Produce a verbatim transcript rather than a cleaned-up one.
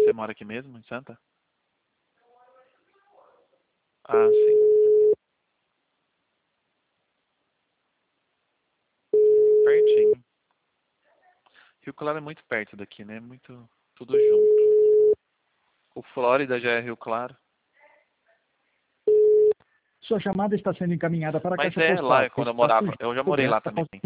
Você mora aqui mesmo, em Santa? Ah, sim. Pertinho. Rio Claro é muito perto daqui, né? Muito, tudo junto. O Flórida já é Rio Claro. Sua chamada está sendo encaminhada para a Mas caixa é postal. lá, quando eu morava, eu já morei lá Está também.